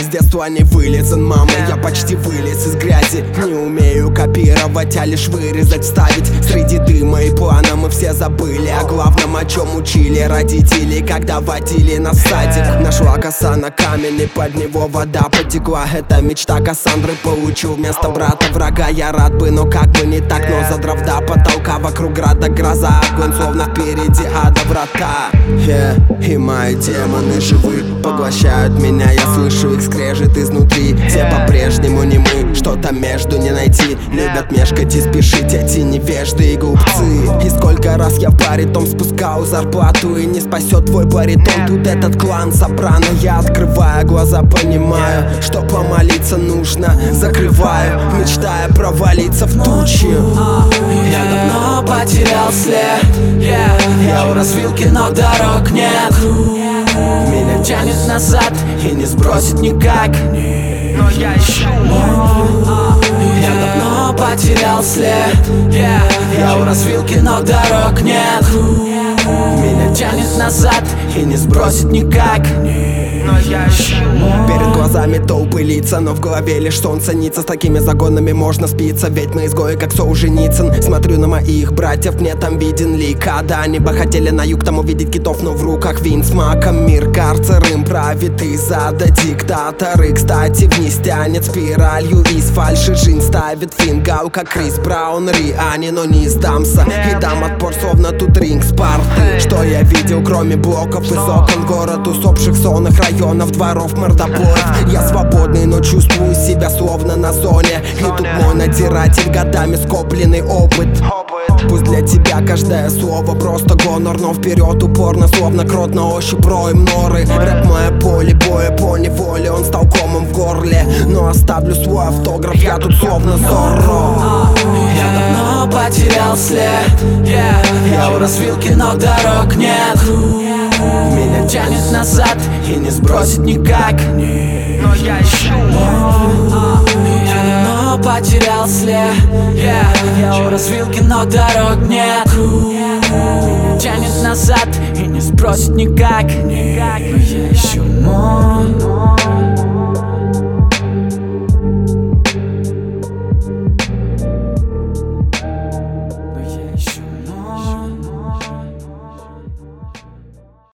с детства не вылезан, мама. Я почти вылез из грязи. Не умею копировать, а лишь вырезать, вставить. Среди дыма и плана мы все забыли о главном, о чем учили родители, когда водили нас в садик. Нашла коса на камень, и под него вода потекла. Это мечта Кассандры, получил вместо брата врага. Я рад бы, но как бы не так. Но задрав до потолка, вокруг града гроза, огонь словно впереди ада врата. И мои демоны живы, поглощают меня, я слышу их скрежет изнутри. Все по-прежнему не мы, что-то между не найти. Любят мешкать и спешить эти невежды и глупцы. И сколько раз я в баритон спускал зарплату, и не спасет твой баритон тут этот клан Сопрано. Я открываю глаза, понимаю, что помолиться нужно. Закрываю, мечтая провалиться в тучи. Я давно потерял след, я у развилки, но дорог нет. Меня тянет назад и не сбросит никак, но я ищу. Я давно потерял след, я у развилки, но дорог нет. Меня тянет назад и не сбросит никак, но я ищу. Перед глазами толпы лица, но в голове лишь сон ценится. С такими загонами можно спиться, ведь мы изгои, как Солженицын. Смотрю на моих братьев, мне там виден лик ада. Они бы хотели на юг там увидеть китов, но в руках вин с маком. Мир карцер им правит из ада диктаторы. Кстати, вниз тянет спиралью из фальши. Жизнь ставит фингал, как Крис Браун, Риани, но не сдамся. И дам отпор, словно тут ринг Спарты. Что я видел, кроме блоков из окон? Город усопших сонных районов, дворов, мордобоев. Я свободный, но чувствую себя словно на зоне. И тут мой надзиратель, годами скопленный опыт. Пусть для тебя каждое слово просто гонор, но вперед упорно, словно крот на ощупь роем норы. Рэп мое поле боя, по неволе он стал комом в горле. Но оставлю свой автограф, я тут словно Зорро. Я давно потерял след, я у развилки, но дорог нет. Меня тянет назад и не сбросит никак, но я ищу. Я давно потерял след, я у развилки, но дорог нет. Меня тянет назад и не сбросит никак, но я ищу.